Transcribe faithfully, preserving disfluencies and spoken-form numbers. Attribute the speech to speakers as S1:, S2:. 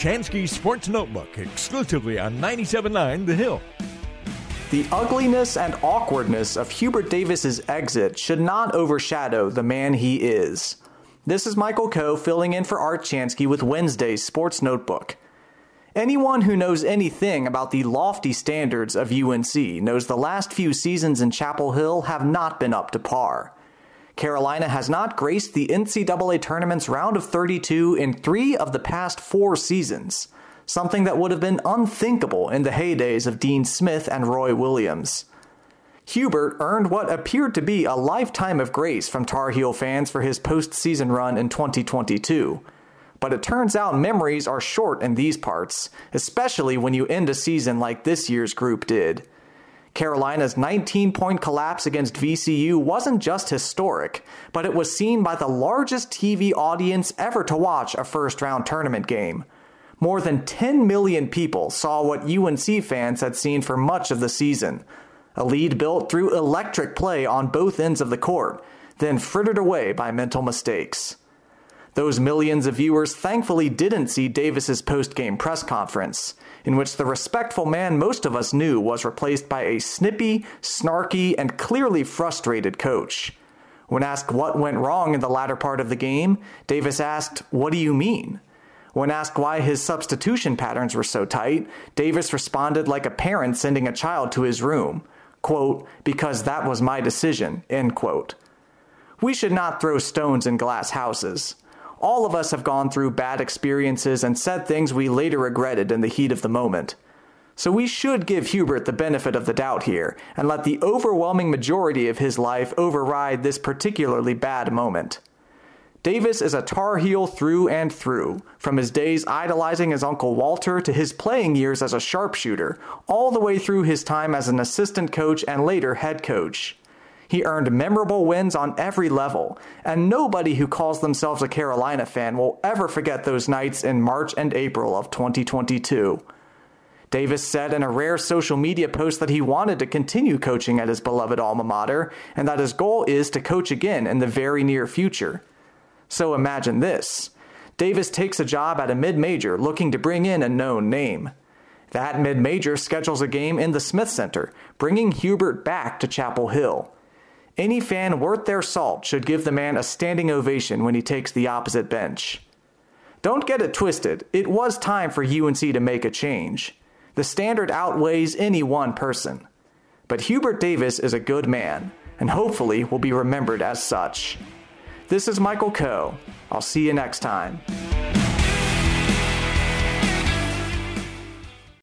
S1: Chansky Sports Notebook, exclusively on ninety-seven point nine The Hill.
S2: The ugliness and awkwardness of Hubert Davis's exit should not overshadow the man he is. This is Michael Coe filling in for Art Chansky with Wednesday's Sports Notebook. Anyone who knows anything about the lofty standards of U N C knows the last few seasons in Chapel Hill have not been up to par. Carolina has not graced the N C double A tournament's round of thirty-two in three of the past four seasons, something that would have been unthinkable in the heydays of Dean Smith and Roy Williams. Hubert earned what appeared to be a lifetime of grace from Tar Heel fans for his postseason run in twenty twenty-two. But it turns out memories are short in these parts, especially when you end a season like this year's group did. Carolina's nineteen-point collapse against V C U wasn't just historic, but it was seen by the largest T V audience ever to watch a first-round tournament game. More than ten million people saw what U N C fans had seen for much of the season, a lead built through electric play on both ends of the court, then frittered away by mental mistakes. Those millions of viewers thankfully didn't see Davis's post-game press conference, in which the respectful man most of us knew was replaced by a snippy, snarky, and clearly frustrated coach. When asked what went wrong in the latter part of the game, Davis asked, "What do you mean?" When asked why his substitution patterns were so tight, Davis responded like a parent sending a child to his room, quote, "because that was my decision," end quote. We should not throw stones in glass houses. All of us have gone through bad experiences and said things we later regretted in the heat of the moment. So we should give Hubert the benefit of the doubt here and let the overwhelming majority of his life override this particularly bad moment. Davis is a Tar Heel through and through, from his days idolizing his Uncle Walter to his playing years as a sharpshooter, all the way through his time as an assistant coach and later head coach. He earned memorable wins on every level, and nobody who calls themselves a Carolina fan will ever forget those nights in March and April of twenty twenty-two. Davis said in a rare social media post that he wanted to continue coaching at his beloved alma mater, and that his goal is to coach again in the very near future. So imagine this. Davis takes a job at a mid-major looking to bring in a known name. That mid-major schedules a game in the Smith Center, bringing Hubert back to Chapel Hill. Any fan worth their salt should give the man a standing ovation when he takes the opposite bench. Don't get it twisted, it was time for U N C to make a change. The standard outweighs any one person. But Hubert Davis is a good man, and hopefully will be remembered as such. This is Michael Coe. I'll see you next time.